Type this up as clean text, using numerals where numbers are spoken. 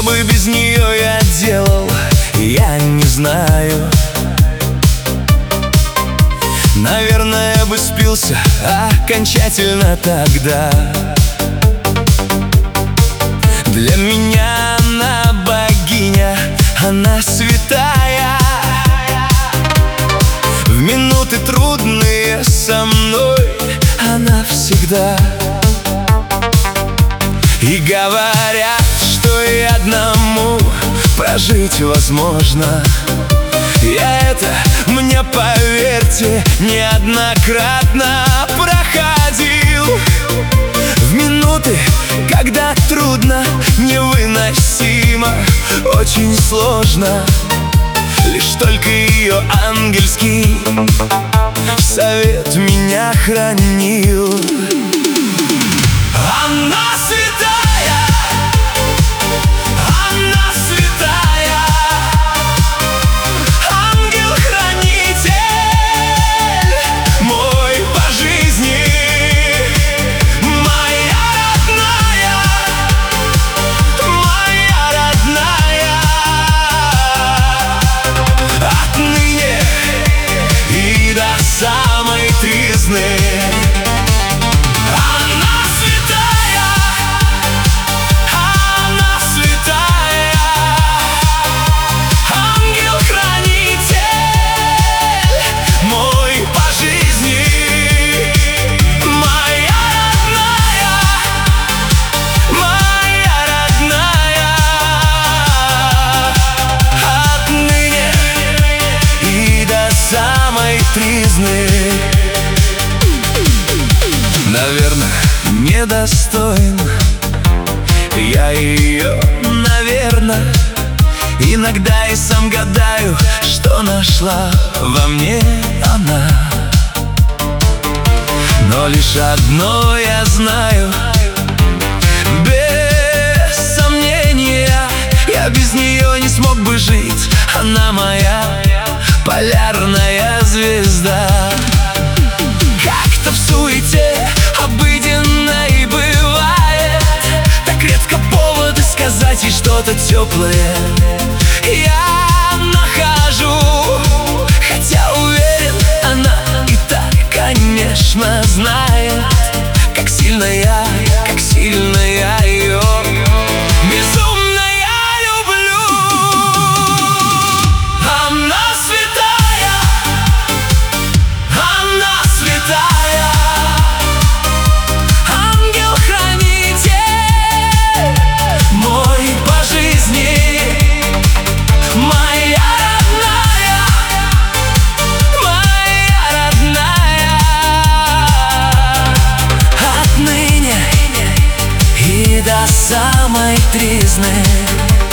бы без нее я делал, я не знаю. Наверное, бы спился окончательно тогда. Для меня она богиня, она святая. В минуты трудные со мной она всегда. И говорят, что и одному прожить возможно. Я это, мне поверьте, неоднократно проходил. В минуты, когда трудно, невыносимо, очень сложно. Лишь только ее ангельский совет меня хранил. Она святая, она святая, ангел-хранитель мой по жизни, моя родная, моя родная. Отныне и до самой тризны тризны. Наверное, недостоин я ее, наверное. Иногда и сам гадаю, что нашла во мне она. Но лишь одно я знаю, без сомнения, я без нее не смог бы жить. Она моя полярная звезда. Как-то в суете обыденной бывает, так редко поводы сказать ей что-то теплое я нахожу. Хотя уверен, она и так, конечно, знает, как сильно я ее безумно я люблю. Она святая, она святая, ангел-хранитель мой по жизни, моя родная, моя родная. Отныне и до самой тризны